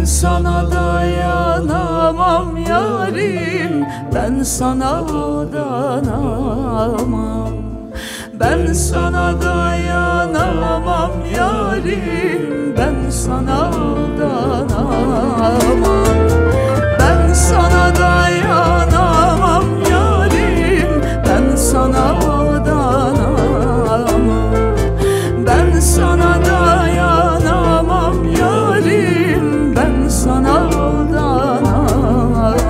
sana dayanamam yarim, ben sana dayanamam. Ben sana dayanamam yarim, ben sana dayanamam. Ben sana dayanamam yarim, ben sana dayanamam. Ben sana dayanamam yarim, ben sana dayanamam.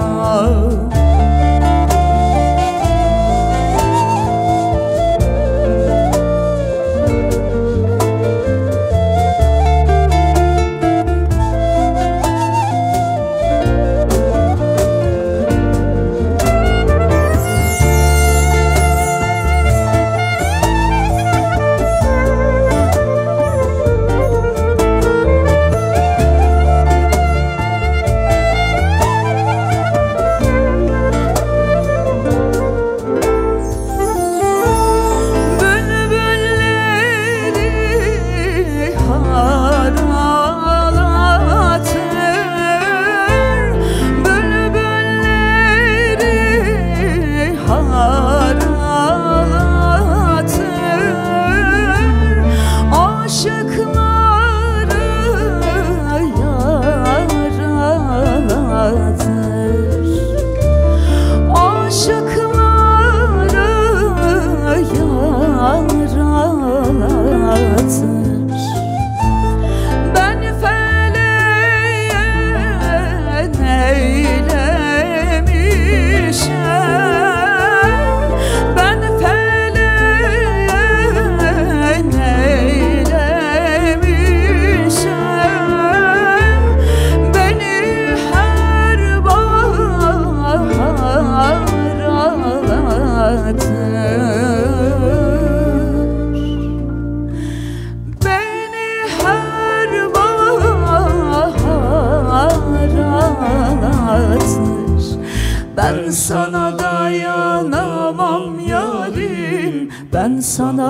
Ben sana dayanamam yarim, ben sana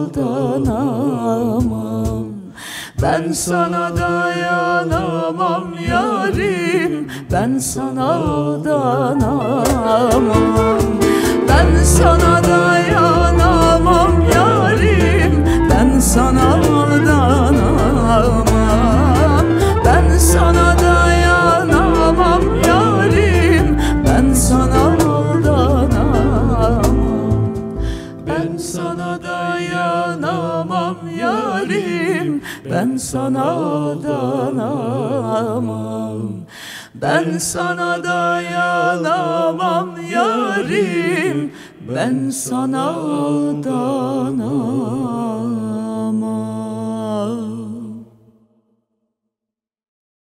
aldanamam. Ben sana dayanamam yarim, ben sana aldanamam. Ben sana dayanamam yarim, ben sana aldanamam. Ben sana dayanamam yarim, ben sana aldanamam. Ben sana dayanamam yarim, ben sana aldanamam. Ben sana dayanamam yarim, ben sana aldanamam.